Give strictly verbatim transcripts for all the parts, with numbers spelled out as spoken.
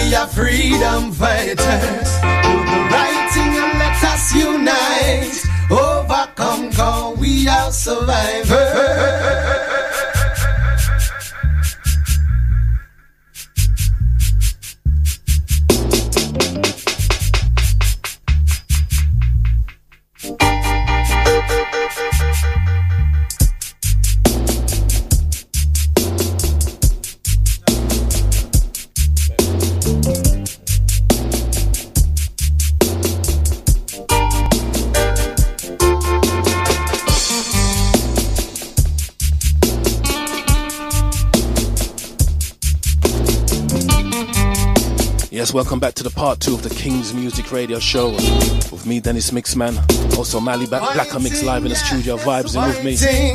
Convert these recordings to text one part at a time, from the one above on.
we are freedom fighters. Do the right thing and let us unite. Overcome, cause we are survivors. Yes, welcome back to the part two of the King's Music Radio Show with me, Dennis Mixman. Also, Mali Blacker Mix live in the studio, vibes in with me.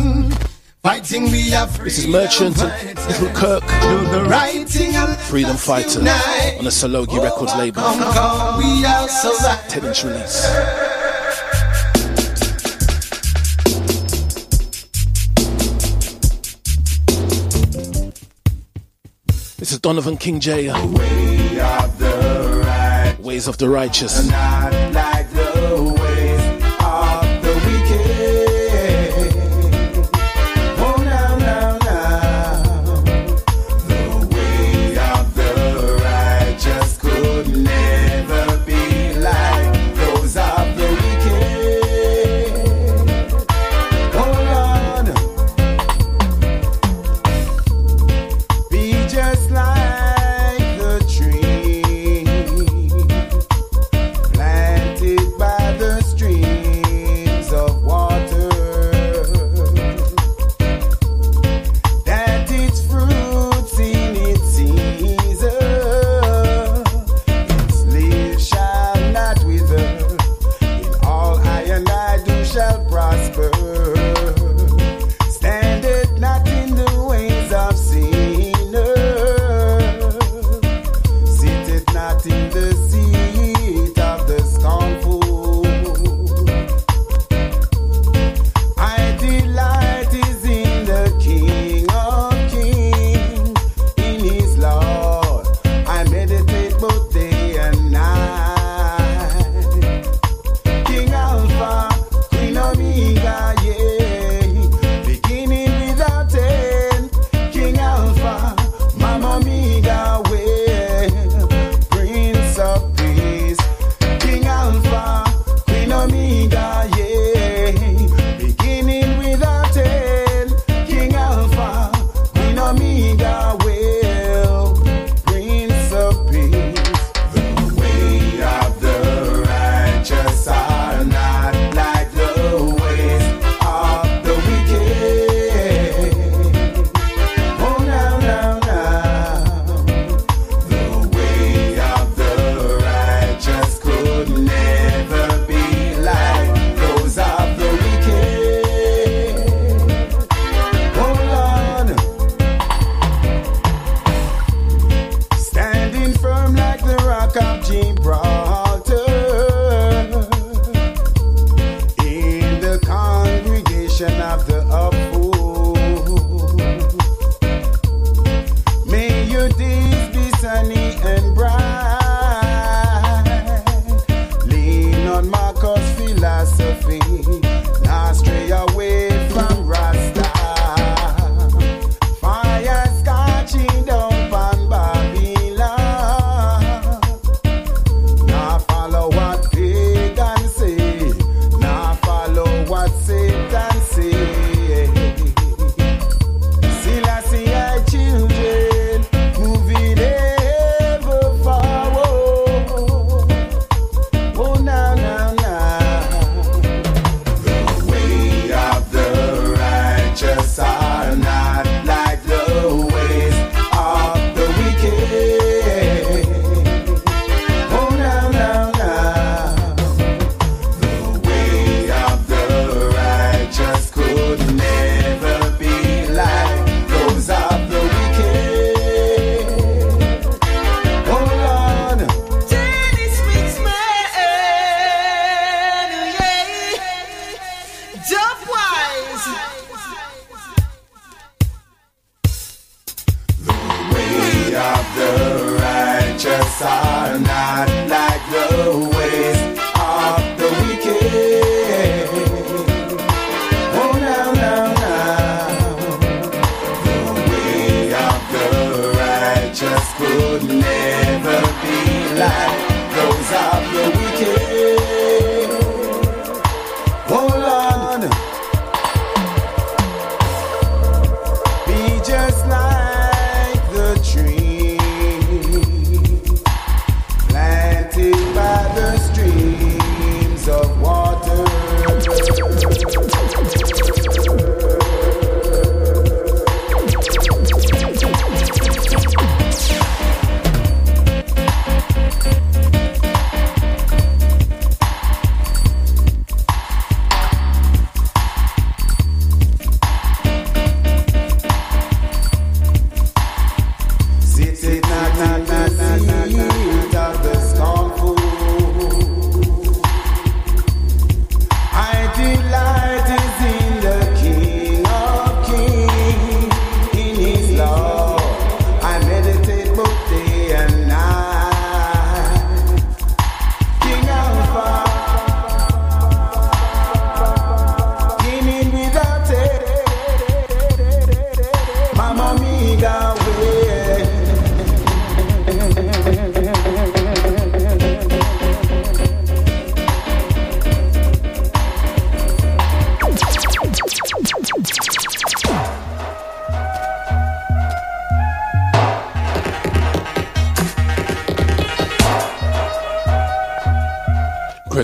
This is Merchant and Little Kirk, Freedom Fighter on the Salogi Records label. ten inch release. This is Donovan King J. Way of the right. Ways of the Righteous. Not like the ways of the wicked. Oh, now, now, now. The way of the righteous could never be like those of the wicked. Hold on. Be just like the tree. Land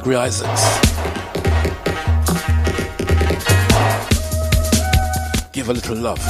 Gregory Isaacs. Give a little love.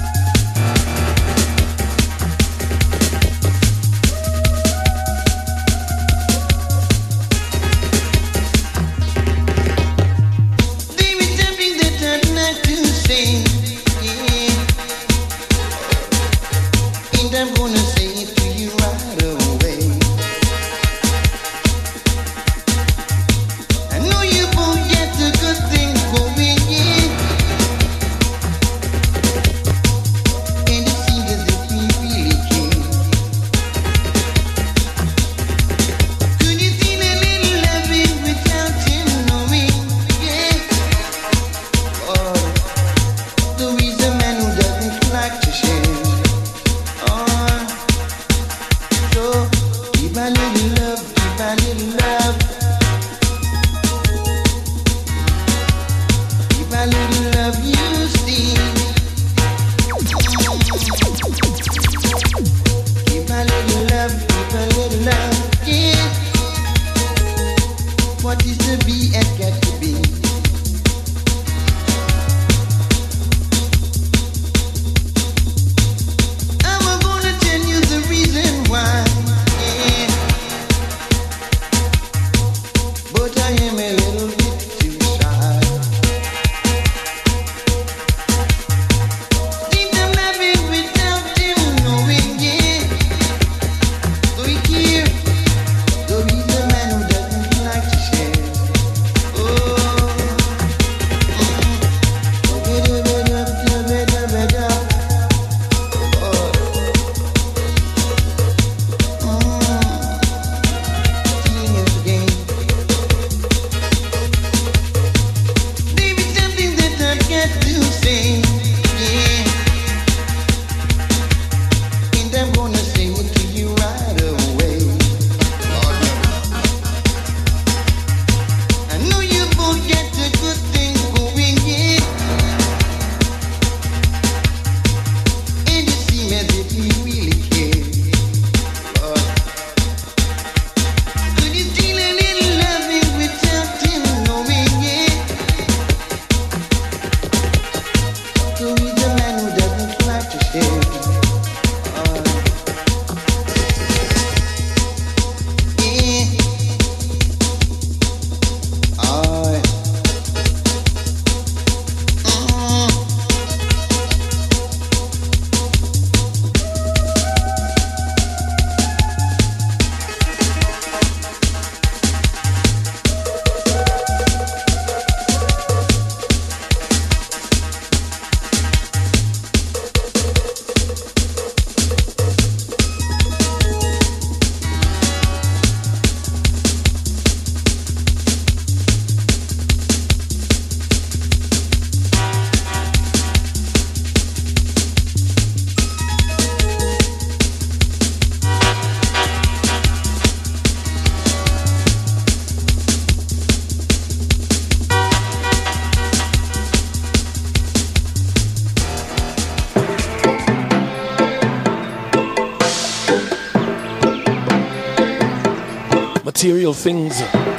Material Things.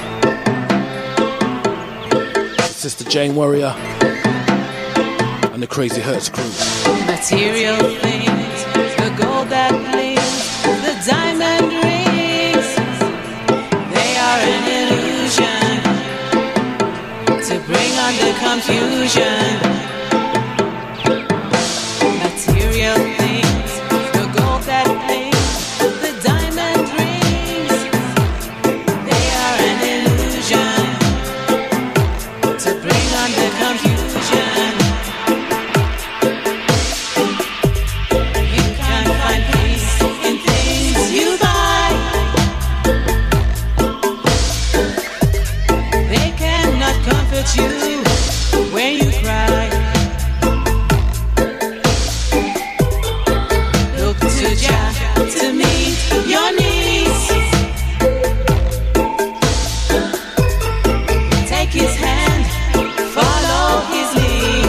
Sister Jane Warrior and the Crazy Hertz crew. Material things, the gold that gleams, the diamond rings, they are an illusion to bring on the confusion. Material things, the gold that gleams, the diamond rings, they are an illusion to bring on the confusion. You can't find peace in things you buy. They cannot comfort you when you cry. Look to Jah to meet your needs. Take his hand, follow his lead.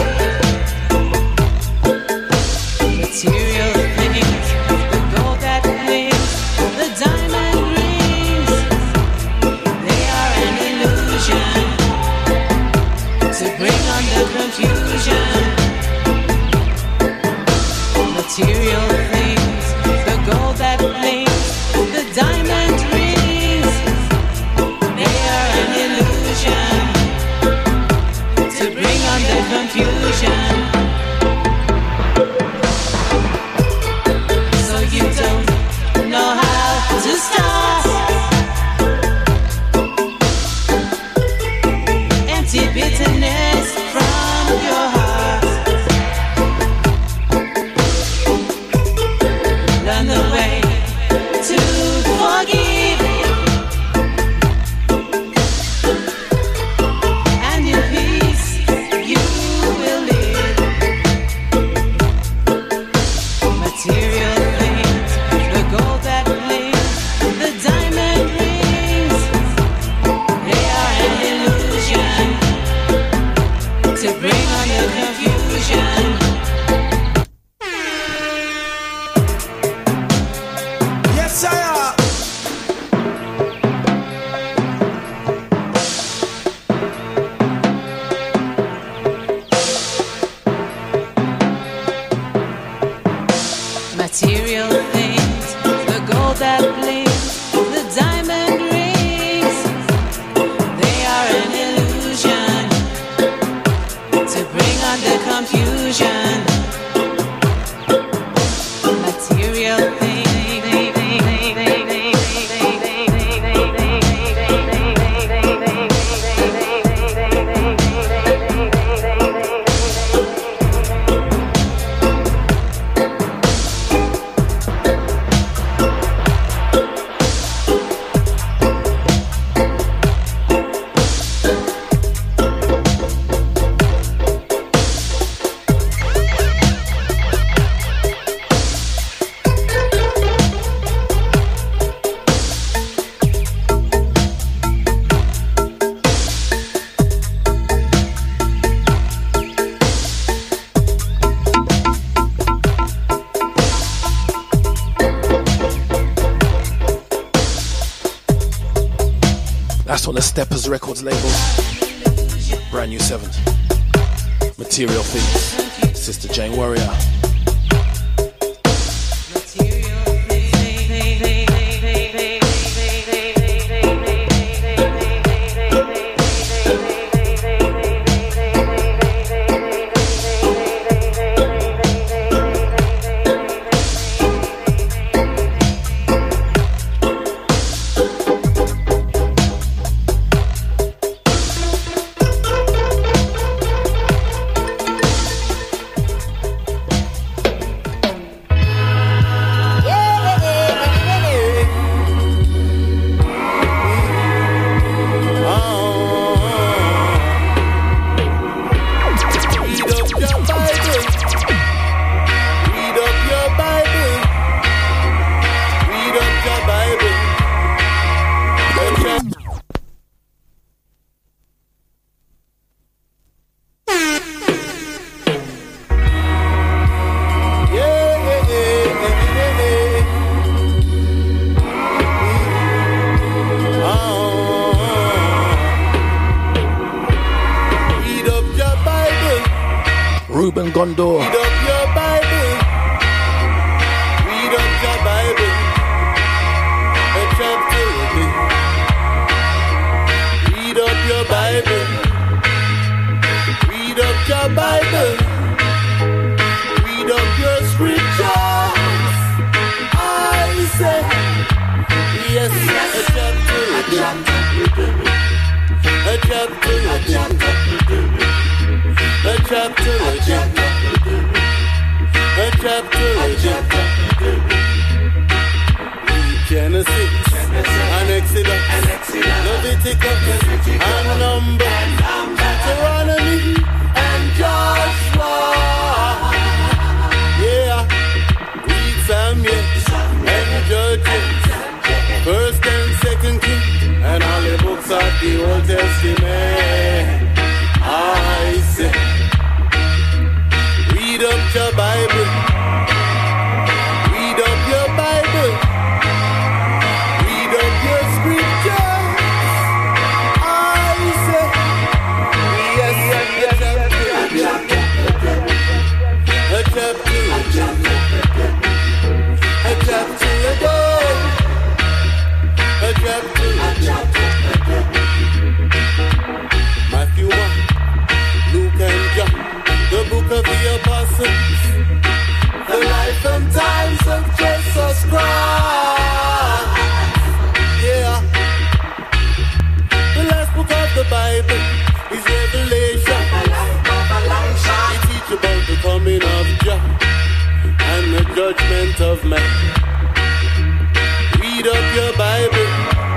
Material things, the gold that gleams, the diamond rings, they are an illusion to bring on the confusion. Yes, sir. Material things, the gold that blinks, the diamond rings, they are an illusion to bring on the confusion. Material things. On the Steppers Records label, brand new seventh. Material Things, Sister Jane Warrior. Ruben Gondor. Read up your Bible. Read up your Bible. A chapter a day. Read up your Bible. Read up your Bible. Read up your scriptures. I say, yes, a chapter a day. A chapter a day. A chapter a chapter, a chapter a chapter. Genesis and Exodus, Leviticus and Numbers, Deuteronomy and Joshua. Yeah, read Samuel and Judges, First and Second Kings, and all the books of the Old Testament. I say, read up your Bible. Read up your Bible. Read up your scriptures. I say, yes, yes, yes, a chapter, a chapter, a chapter a day, a chapter, a chapter. Matthew one, Luke and John, the book of the apostles, the life and times of Jesus Christ. Yeah, the last book of the Bible is Revelation. It teaches about the coming of John and the judgment of man. Read up your Bible.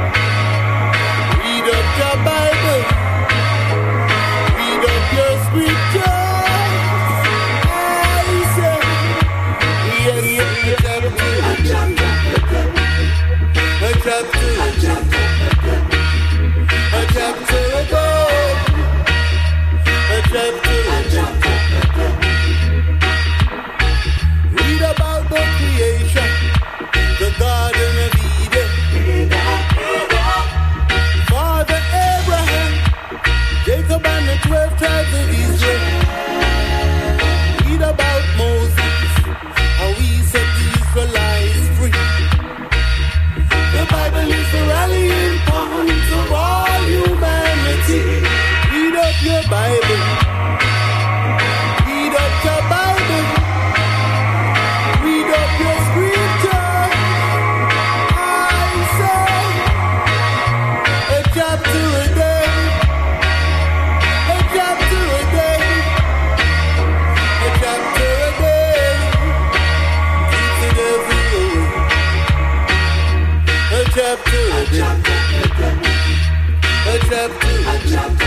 Read up your Bible. Read up your scriptures. I say, yes, a chapter, a chapter, a chapter, a chapter a day, a chapter. twelve tribes of Israel. Read about Moses, how he set the Israelites free. The Bible is the rallying point of all humanity. Read up your Bible. Read up your Bible. Read up your scripture. I say a chapter a day. A chapter a day. A chapter a day. Keeps it every day. A chapter a day. A chapter a day.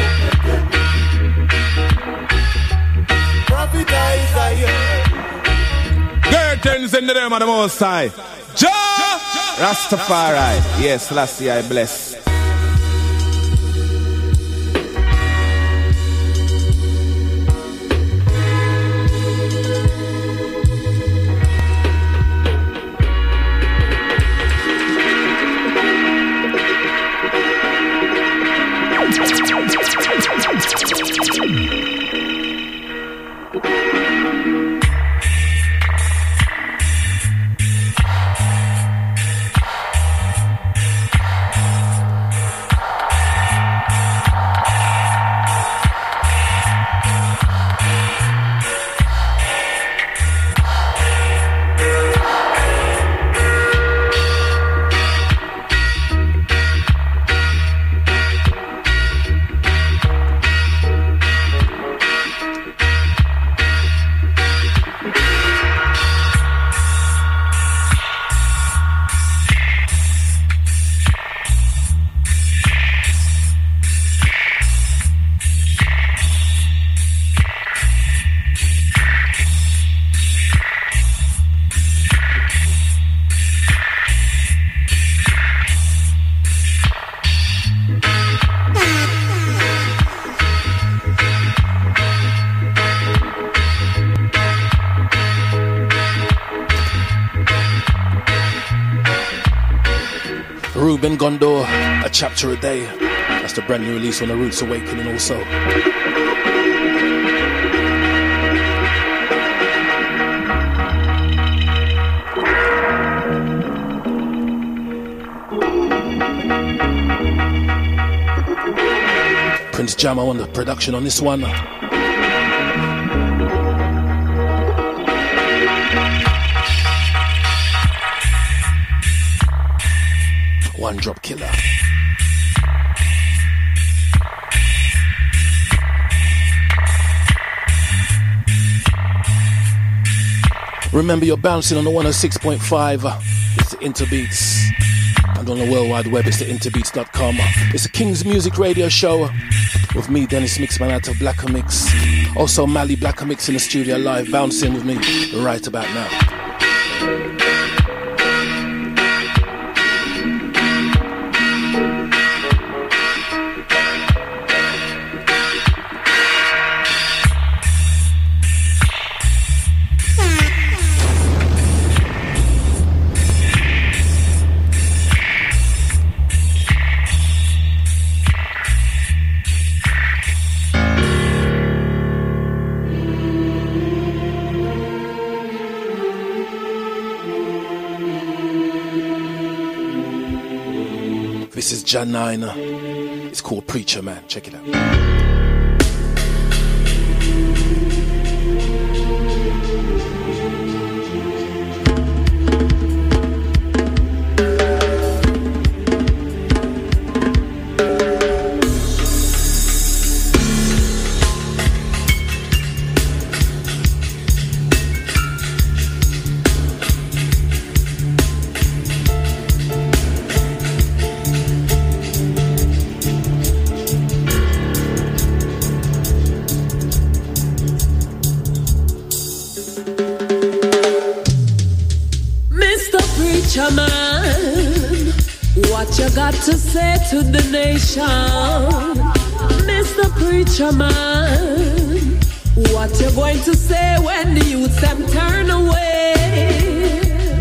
Prophet Isaiah. Curtains in the name of the Most High. Jah Rastafari. Yes, Lassie, I bless. Ruben Gondor, A Chapter a Day. That's the brand new release on the Roots Awakening also. Prince Jammer on the production on this one. One Drop Killer. Remember, you're bouncing on the one oh six point five. It's the Interbeats. And on the World Wide Web, it's the interbeats dot com. It's the King's Music Radio Show with me, Dennis Mixman, out of Blacker Mix. Also, Mali Blacker Mix in the studio live, bouncing with me right about now. This is Jan Niner. It's called Preacher Man. Check it out. To say to the nation, Mister Preacher Man, what you going to say when the youths them turn away?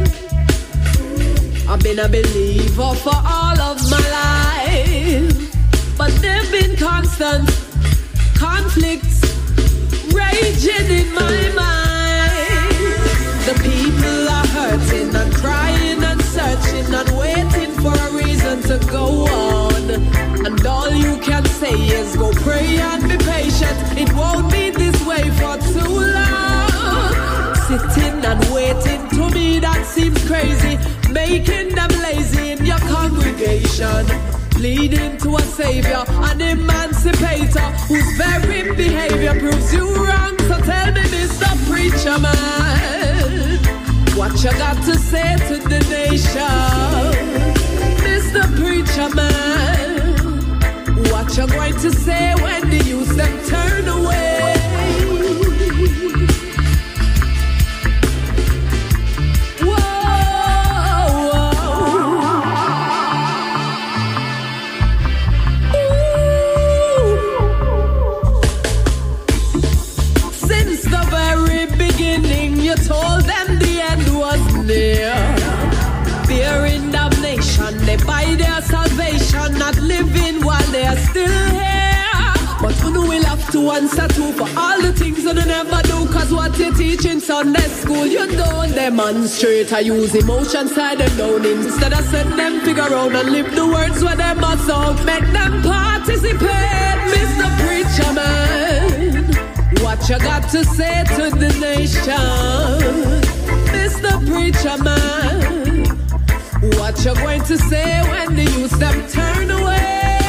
I've been a believer for all of my life, but they've been constant, constant. conflicts raging in my mind. The people are hurting and crying and searching and waiting for a reason to go on. And all you can say is go pray and be patient. It won't be this way for too long. Sitting and waiting, to me that seems crazy. Making them lazy in your congregation. Leading to a savior, an emancipator, whose very behavior proves you wrong. So tell me, Mister Preacher Man, what you got to say to the nation? Mister Preacher Man, what you going to say when the youth them turn away? You told them the end was near. Fearing damnation, they buy their salvation, not living while they are still here. But you will have to answer to for all the things you never do. Cause what you teach in Sunday school, you don't demonstrate. I use emotion side them down. Instead of set them figure out and live the words where they must out. Make them participate, Mister Preacher Man. What you got to say to the nation, Mister Preacher Man? What you going to say when the youth them turn away?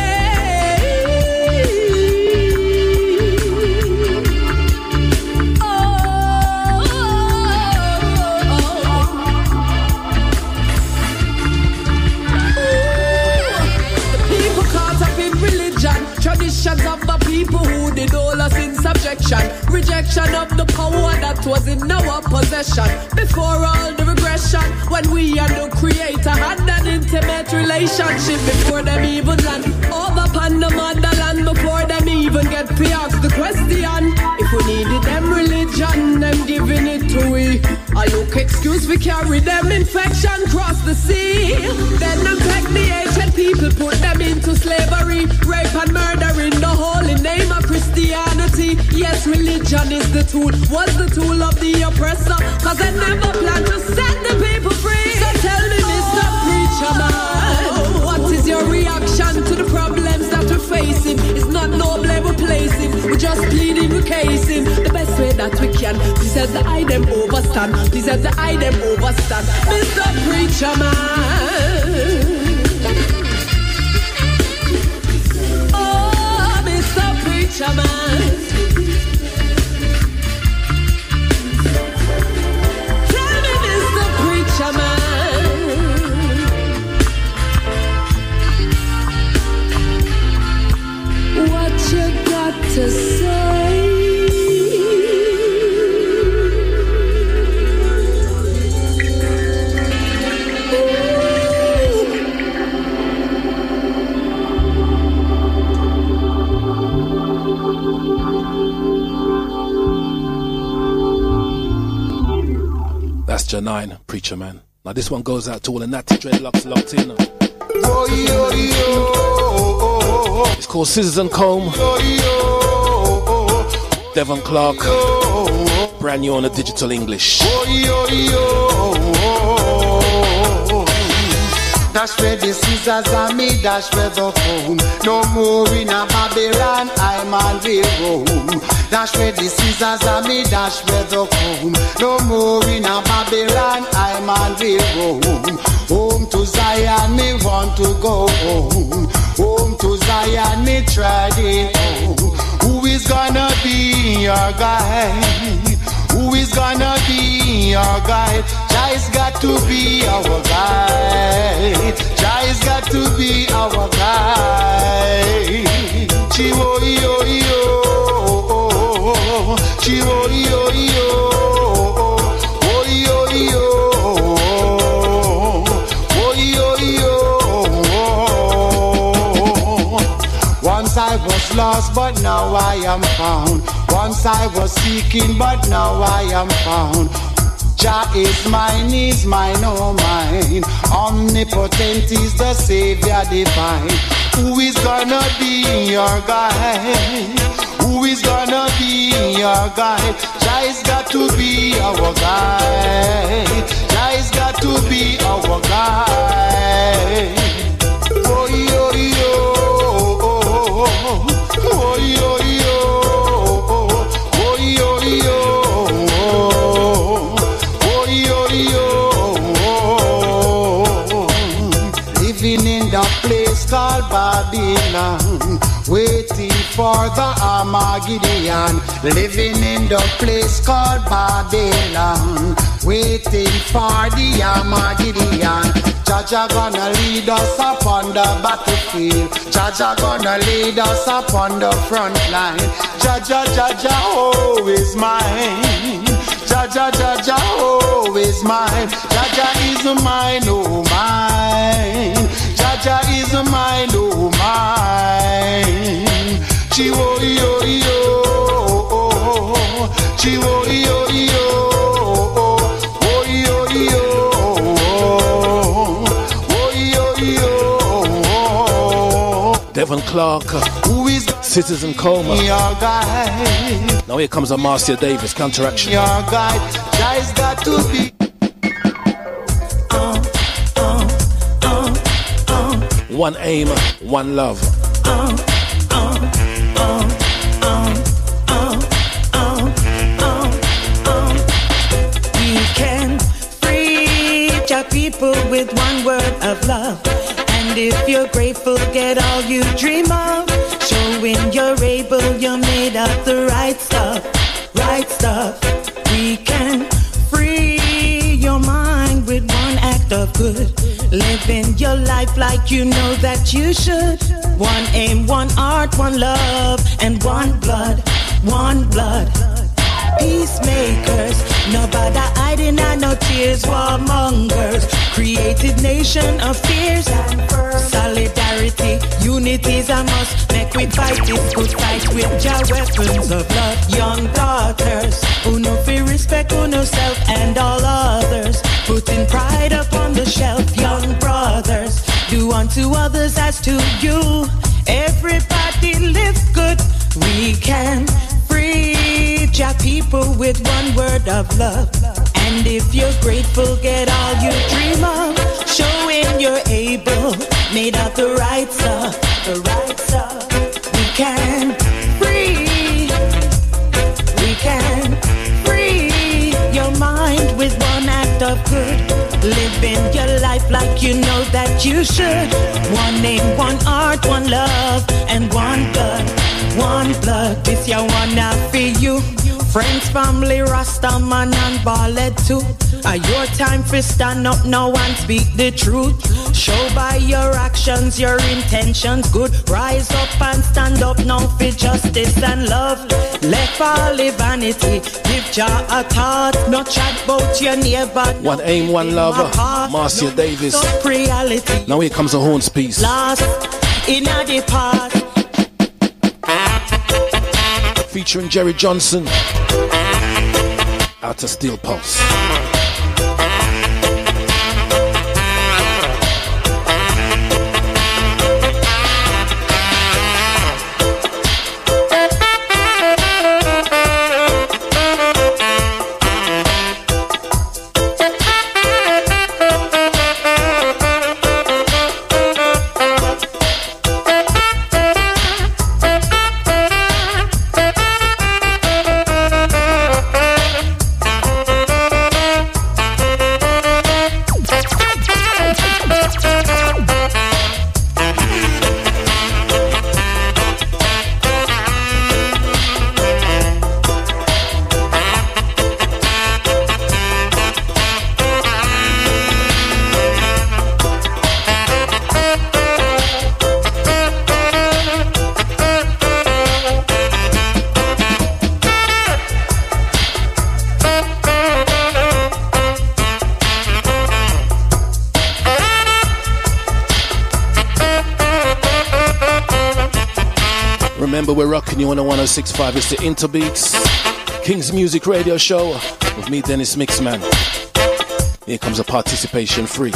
Oh, oh, oh. The people caught up in religion, traditions of the people who did all us in subjection, rejection of the power that was in our possession. Before all the regression, when we and the Creator had an intimate relationship, before them even land over upon the motherland, before them even get to ask the question. If we needed them religion, them giving it to we. I look excuse we carry them infection cross the sea. Then them take the ancient people, put them into slavery, rape and murder in the holy name of Christianity. Yes, religion is the tool, was the tool of the oppressor, cause they never planned to set the people free. So tell me, Mister Preacher Man, what is your reaction to the problems that we're facing? It's not noble we're placing, we're just pleading, we're casing the best way that we can. Please let the eye them overstand, please let the eye them overstand, Mister Preacher Man. Oh, Mister Preacher Man. Tell me, Mister Preacher Man, what you got to say? That's Janine, Preacher Man. Now this one goes out to all the natty dreadlocks locked in. Oh, yo, yo, oh, it's called Scissors and Comb. oh, yo, Devon Clark, oh, brand new on the digital English. oh, yo, yo. Dash where the scissors and me dash where the comb. No more in a Babylon, I'm on the roam. Dash where the scissors and me dash where the comb. No more in a Babylon, I'm on the roam. Home to Zion, me want to go home. Home to Zion, me tried it home. Who is gonna be your guide? Who is gonna be your guide? Jai's got to be our guide. Jai's got to be our guide. Chiwo yo yo, chiwo yo yo, oh yo yo, oh yo yo. Once I was lost, but now I am found. Once I was seeking, but now I am found. Jah is mine, is mine, oh mine. Omnipotent is the Savior divine. Who is gonna be your guide? Who is gonna guide. Jai's got to be our guide. Jai's got to be our guide. Oh yo yo, oh yo yo, oh yo yo, oh yo yo. Living in the place called Babylon, waiting for the Armageddon. Living in the place called Babylon, waiting for the Armageddon. Jaja gonna lead us upon the battlefield. Jaja gonna lead us upon the front line. Jaja, Jaja, oh is mine. Jaja, Jaja, oh is mine. Jaja is mine, oh mine. Jaja is mine, oh mine. Chiwo yo yo, chiwo yo yo, oh yo yo, oh yo yo. Devon Clark, Who is Citizen Coma. your guide? Now here comes a Marcia Davis, Counteraction. Your guide, Jai's got to be. One aim, one love. We can free your people with one word of love. And if you're grateful, get all you dream of. Showing you're able, you're made of the right stuff, right stuff. We can free your mind with one act of good. Living your life like you know that you should. One aim, one art, one love, and one blood, one blood. Peacemakers, nobody hiding and no tears, warmongers. Created nation of fears. Solidarity, unity is a must. Make we fight this good fight with your weapons of love. Young daughters, who know fear, respect, who know self and all others. Putting pride upon the shelf. Young brothers, do unto others as to you. Everybody live good. We can free your people with one word of love. And if you're grateful, get all you dream of. Showing you're able, made of the right stuff, the right stuff. We can free, we can free your mind with one act of good. Living your life like you know that you should. One name, one art, one love, and one blood, one blood. This your one now for you. Friends, family, Rasta man and ballad too. Are your time for stand up now and speak the truth. Show by your actions, your intentions good. Rise up and stand up now for justice and love. Let fall the vanity, give Jah a thought. Not chat about your neighbor. One aim, one love. Marcia Davis. Reality. Now here comes a horns piece. Lost in the past. Featuring Jerry Johnson. Out of Steel Pulse. Remember, we're rocking you on the one oh six point five. It's the Interbeats King's Music Radio Show with me, Dennis Mixman. Here comes a participation free.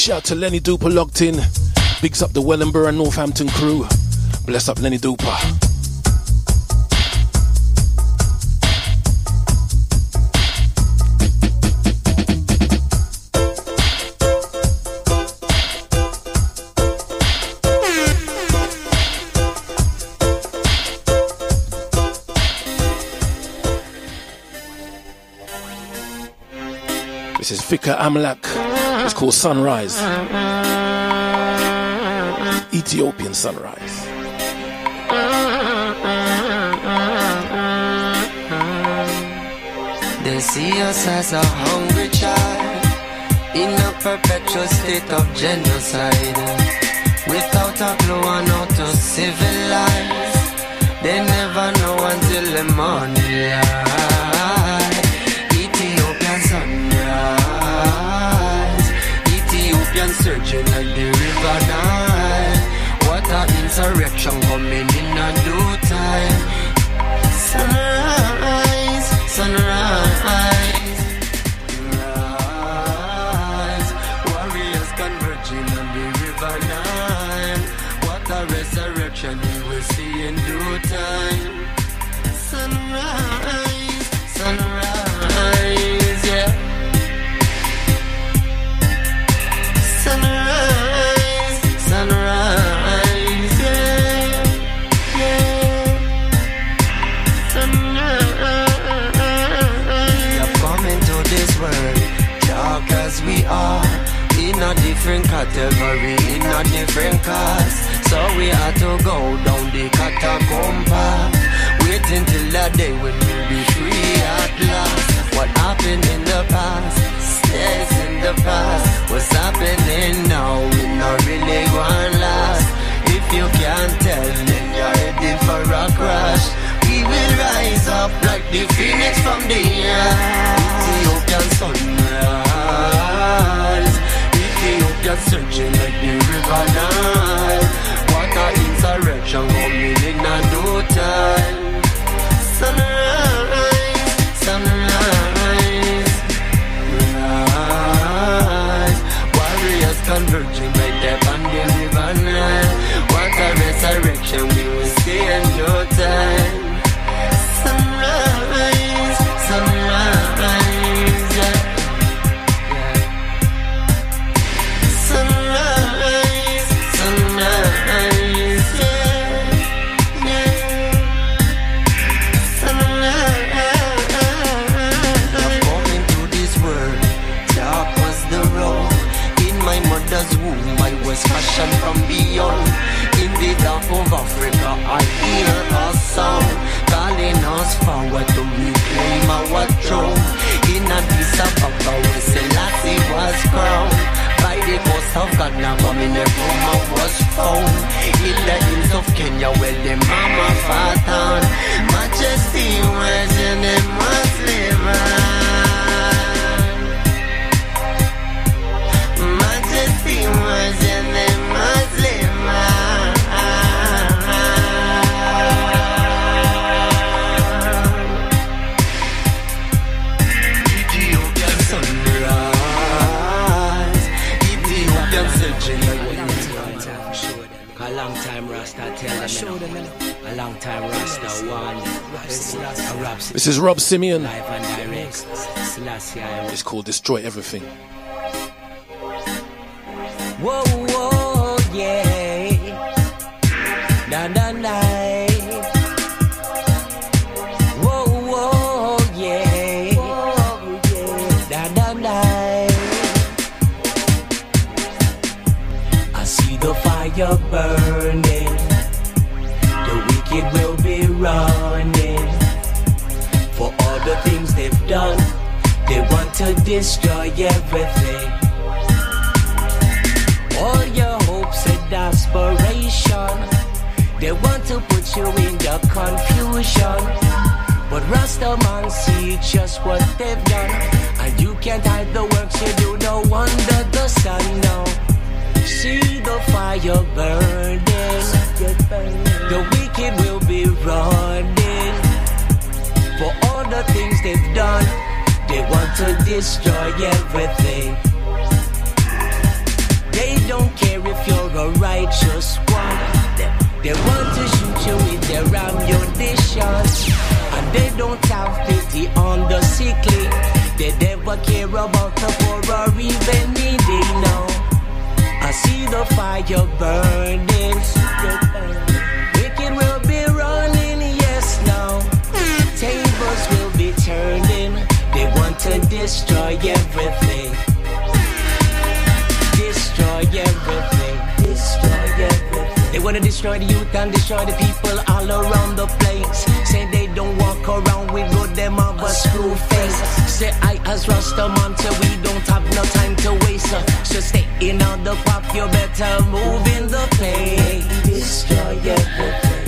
shout to Lenny Duper locked in. Bigs up the Wellingborough and Northampton crew. Bless up Lenny Duper. This is Fika Amlak. It's called Sunrise. Ethiopian Sunrise. They see us as a hungry child in a perpetual state of genocide, without a clue on how to civilize. They never know until the morning light. Ethiopian sunrise, Ethiopian surging like the river Nile. What an insurrection coming in a due time. Sunrise, sunrise, rise. Warriors converging on the river Nile. What a resurrection we will see in due time. Sunrise, sunrise, yeah. Sunrise, sunrise, yeah, yeah. Sunrise. We have come into this world, dark as we are, in a different category, in a different class. So we had to go down the catacomb path, waiting till that day when we'll be free at last. What happened in the past stays in the past. What's happening now we not really gonna last. If you can't tell, then you're heading for a crash. We will rise up like the phoenix from the air. Ethiopian sunrise, Ethiopian surging like the river Nile. What an insurrection coming in a due time. Sunrise, sunrise, rise. Warriors converging right there on the river Nile. What a resurrection we will see in due time. Sunrise, sunrise, yeah. Sunrise, sunrise, yeah, yeah. Sunrise. I'm going to this world, dark was the road. In my mother's womb I was fashioned from beyond. In the dark of Africa I hear a song calling us forward to reclaim our throne. In Addis Ababa where Selassie was crowned, by the coast of Ghana coming a Roma was found. In the hills of Kenya where the mama fought on. Majesty was in the Muslim land. Majesty was in the Muslim land. Ethiopian sunrise, Ethiopian surging. A long time Rasta tell them, a long time Rasta one. This is Rob Simeon. Live and direct. It's called Destroy Everything. Whoa, whoa, yeah. Da da da. Whoa, whoa, yeah. Da da da. I see the fire burning. The wicked will be running. For all the things they've done, they want to destroy everything. All your hopes and aspiration, they want to put you in the confusion. But Rastaman see just what they've done, and you can't hide the works you do, no wonder the sun now. See the fire burning, the wicked will be running. For all the things they've done, they want to destroy everything. They don't care if you're a righteous one. They, they want to shoot you with their ammunition. And they don't have pity on the sickly. They never care about the poor or even needy, no. I see the fire burning. Wicked will be running, yes, now. Tables will be turning. They want to destroy everything. Destroy everything. Destroy everything. They want to destroy the youth and destroy the people all around the place. Say they don't walk around with good, them have a screw face. Say I as Rastaman, say we don't have no time to waste. So stay in on the pop, you better move in the pace. Destroy everything.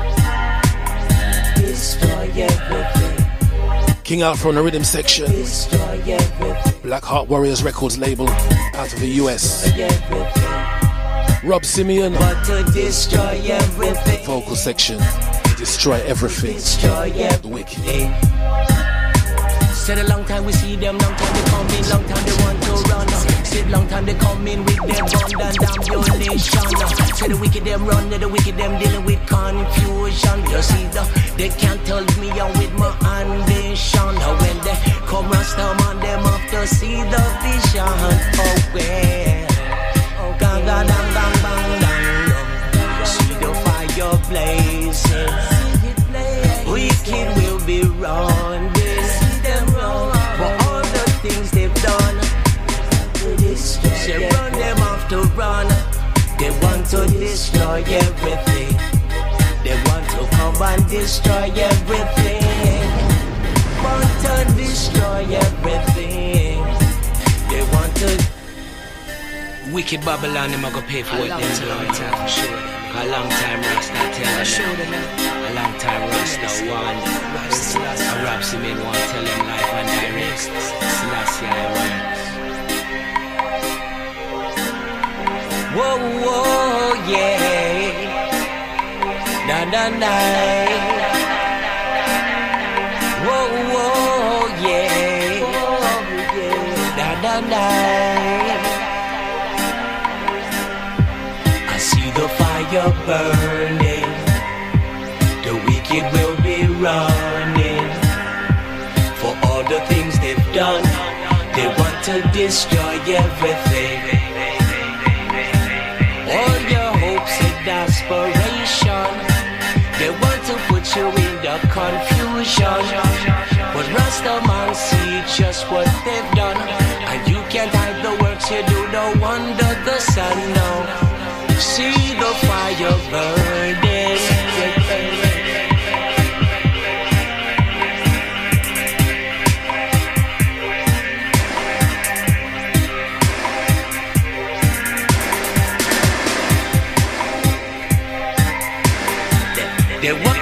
Destroy everything. King Alpha on the rhythm section. Destroy everything. Black Heart Warriors Records label out of the U S. Rob Simeon. But to destroy everything. Vocal section. Destroy everything. Destroy everything. Wicked. Said a long time we see them, long time they come in, long time they want to run. Said long time they come in with their gun and ammunition. Said the wicked them run, the wicked them dealing with confusion. You see the, they can't tell me I'm with my ambition. When they come Rastaman, them have to see the vision. Oh well, gang gang gang gang bang bang. See the fire blazing. Wicked will be running. For all the things they've done, they run them off to run. They want to destroy everything. They want to come and destroy everything. Want to destroy everything. They want to. Wicked Babylon, them are gonna pay for it. A long time, a long time, Rasta tell them. A long time, Rasta one. A rap cement one tell them life and direct. Selassie I want. Whoa, whoa, yeah. Da da da. Whoa, whoa, yeah. Da da da. I see the fire burning. The wicked will be running. For all the things they've done, they want to destroy everything. All your hopes and aspiration, they want to put you in the confusion. But Rastaman see just what they've done, and you can't hide the works you do, no wonder the sun now. See the fire burning. They want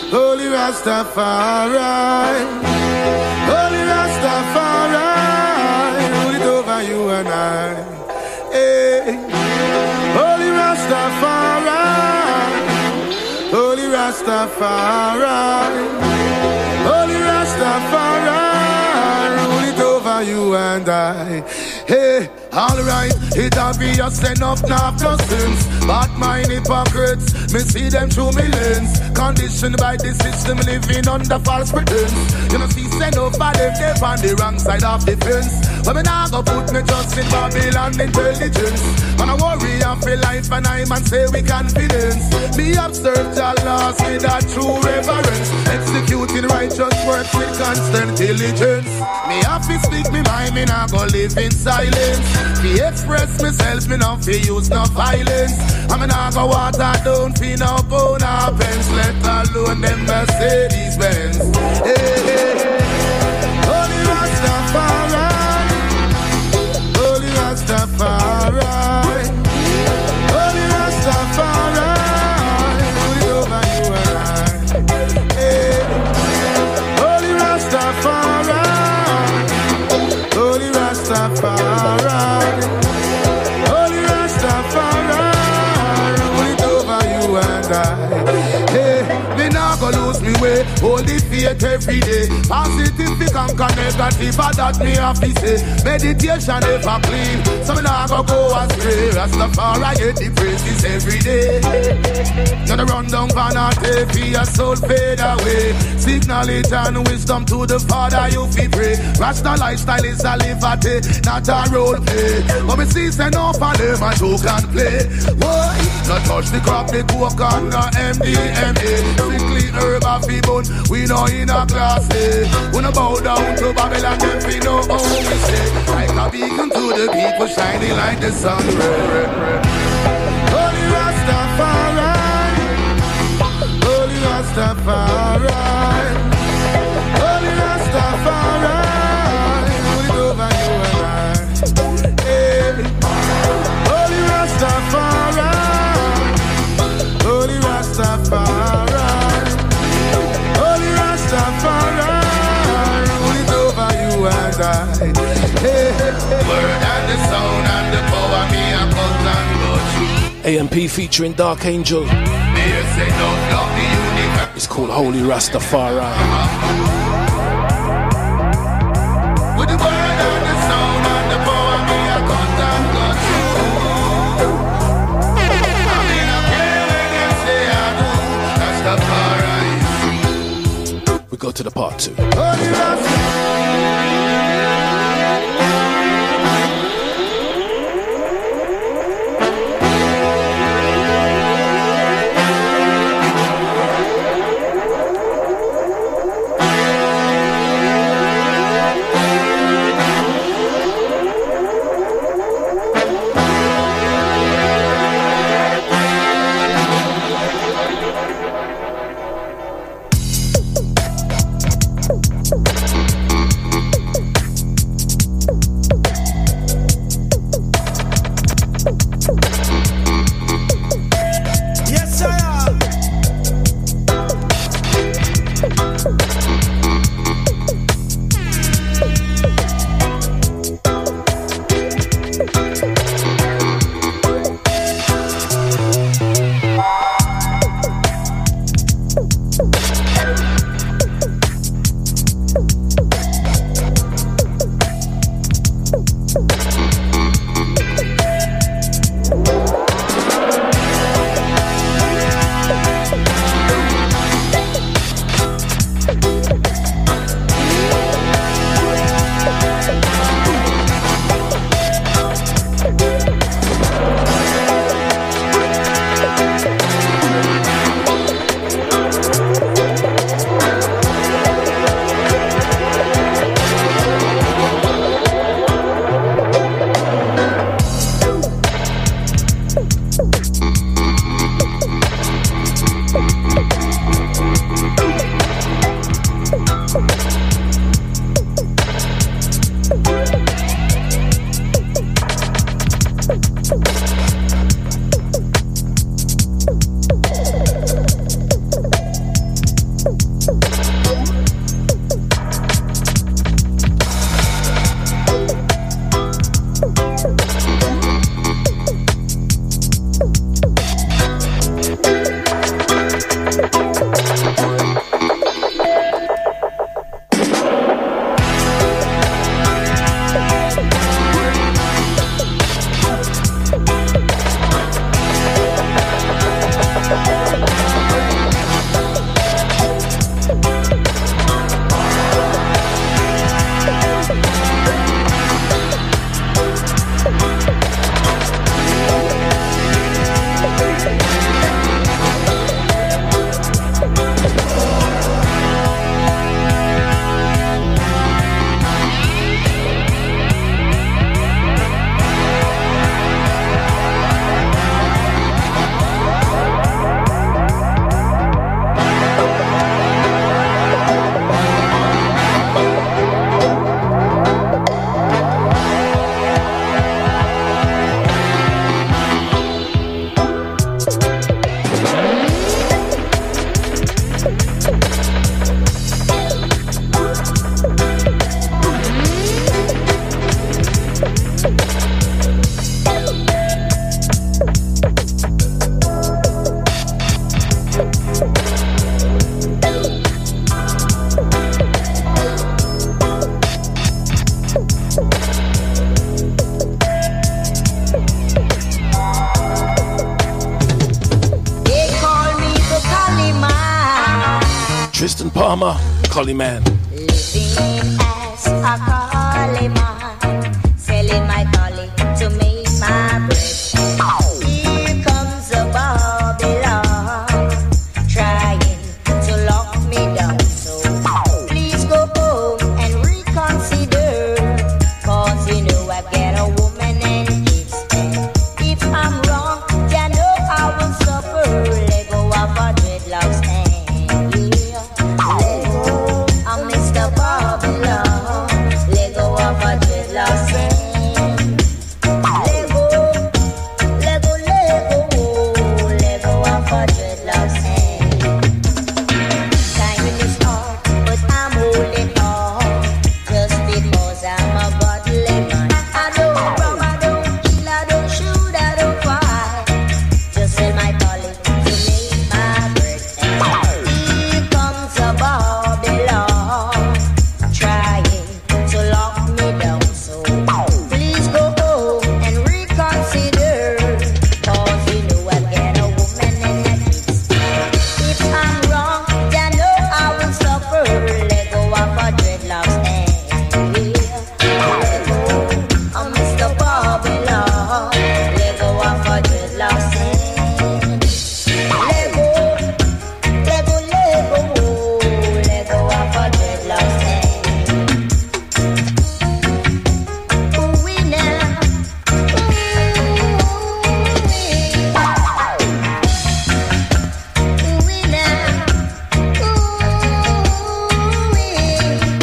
Holy Rastafari, Holy Rastafari, rule it over you and I. Hey. Holy Rastafari, Holy Rastafari, Holy Rastafari, rule it over you and I. Hey, alright, it obvious enough now no sense. But mind hypocrites, me see them through me lens. Conditioned by the system, living under false pretense. You know see, send up for them, they on the wrong side of the fence. But me now go put me trust in Babylon intelligence. Man I worry and feel life and I man say we confidence. Me observe your loss with a true reverence. Executing righteous works with constant diligence. Me have to speak me mind, me now go live in silence. Me express myself, me not fi use no violence. I me now go water down fi no bone or pens. Let alone them Mercedes Benz. Hey, hey, hey. Holy Rastafari, Holy Rastafari, Holy Rastafari, rule it over you and I. Hey. Holy Rastafari, Holy Rastafari, Holy Rastafari, rule it over you and I. Hey, me nah go lose me way, hold the faith every day. Positive we conquer negative, but that me have to say. Meditation never clean, so me nah go go astray. Rastafari get the praises every day. Gonna run down vanity, for your soul fade away. Seek knowledge and wisdom to the Father you feel pray. Rasta lifestyle is a liberty, not a role play. But me see say no for them and who can play. Why? Not touch the crop, the coke and the M D M A. Strictly herb of the bone, we know in a class A. We no bow down to Babylon, them we know how we say. Like a beacon to the people, shining like the sun. Holy Rastafari, Holy Rastafari, Holy Rastafari, rule it over you and I. Hey. Holy Rastafari, Holy Rastafari, Holy Rastafari, rule it over you and I. Hey. Word and the sound and the power, me a cut and go through. A M P featuring Dark Angel. It's called Holy Rastafari. With the word and the sound and the power, me a cut and go through. I mean I care when them say I do. Rastafari. We go to the part two. Holy Rastafari. Tristan Palmer, Collie Man. Living as a collie man, selling my collie to make my bread. Here comes a Babylon, trying to lock me down. So please go home and reconsider, cause you know I've got a woman and kids. And if I'm wrong, you know I will suffer. Let go of our dreadlocks and yeah, let go. I'm Mister Babylon. Let go of our dreadlocks and let go, let go, let go, let go of our dreadlocks and time is hard, but I'm holding on just because I'm a godly man. I don't rob, I don't kill, I don't shoot, I don't fight. Just sell my collie to make my bread. And here comes a Babylon, trying to lock me down. So please go home and reconsider, cause you know I've got a woman and a kids. If I'm wrong, you know I will suffer. Let go of our dreadlocks and yeah, let go. I'm Mister Babylon. Let go of our dreadlocks and let go, let go, let go, let go of our dreadlocks and ooh, we now, ooh, we now, ooh, we.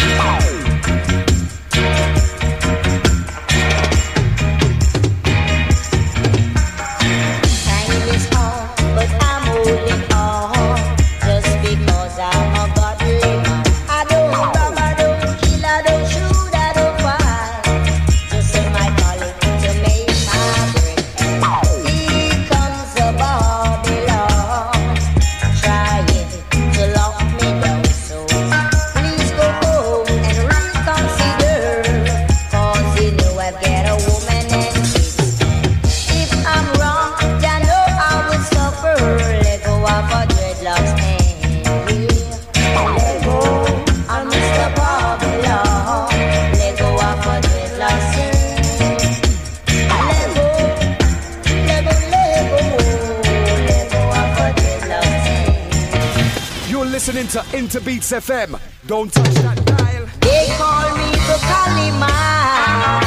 Time is hard, but I'm holding on just because I'm a godly man. I don't rob, I don't kill, I don't shoot, I don't fight. Just sell my collie to make my bread. And here comes a Babylon, trying to lock me down. So please go home and reconsider, cause you know I've got a woman and kids. If I'm wrong, you know I will suffer. Let go of our dreadlocks and yeah, let go. I'm Mister Babylon. Let go of our dreadlocks and let go, let go, let go, let go of our dreadlocks and You're listening to Interbeats F M. Don't touch that dial. they call me the Collie Man.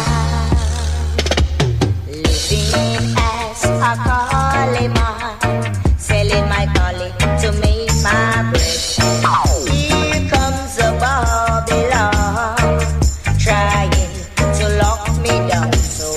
Living as a collie man, selling my collie to make my bread. Here comes a Babylon, trying to lock me down. So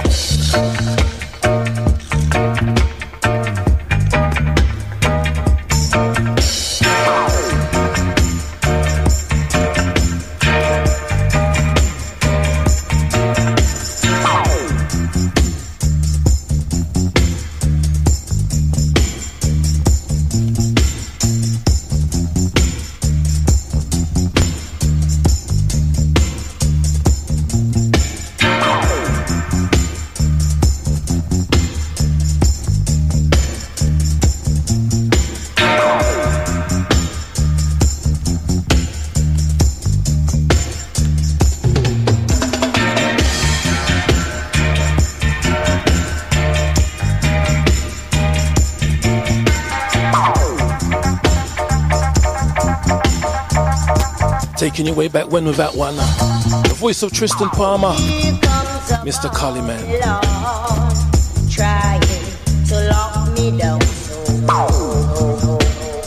Taking you way back when with that one. The voice of Tristan Palmer, here comes a Mister Collie Man. Babylon, trying to lock me down. So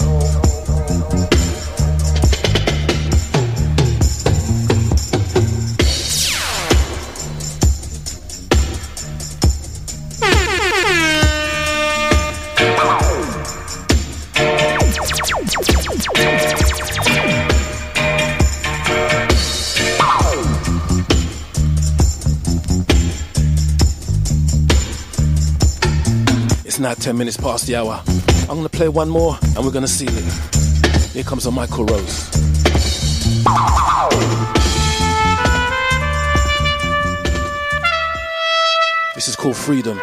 It's now ten minutes past the hour. I'm gonna play one more and we're gonna seal it. Here comes a Michael Rose. This is called Freedom.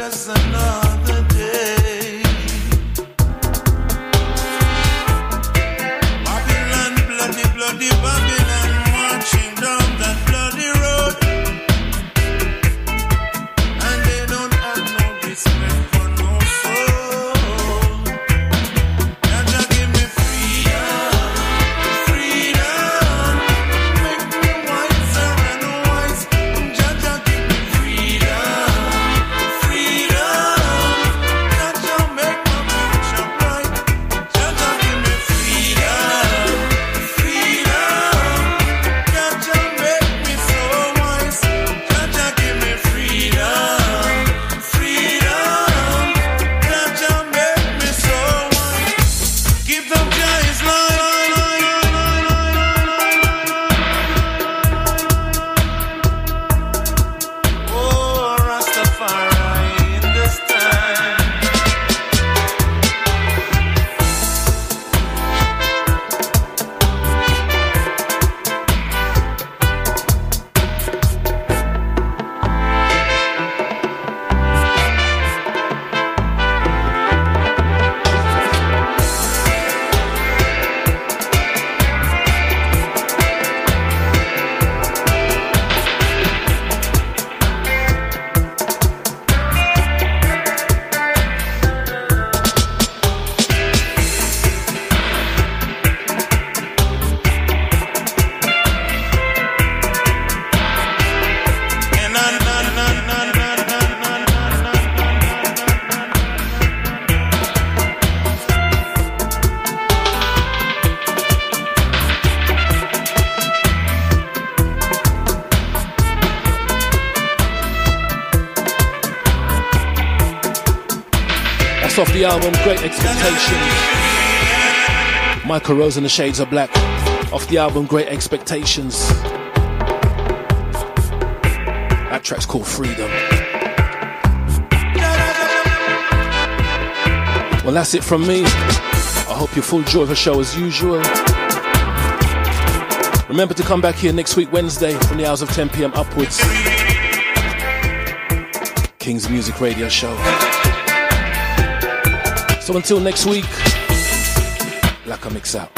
just another day. Babylon, bloody, bloody Babylon, marching down that bloody road. And they don't have no respect for no soul. Jaja give me freedom, freedom. Make me wiser and wise. Jaja give me freedom, freedom. Jaja make my future bright. Jaja give me freedom, freedom. Jaja make me so wise. Jaja give me freedom, freedom. Jaja make me so wise. Give them Jai's line. Oh, Rastafari in this time. That's off the album Great Expectations. Michael Rose and the Shades of Black. Off the album Great Expectations. That track's called Freedom. Well, that's it from me. I hope you're full joy of the show as usual. Remember to come back here next week, Wednesday, from the hours of ten p.m. upwards. King's Music Radio Show. So until next week, Laka Mix out.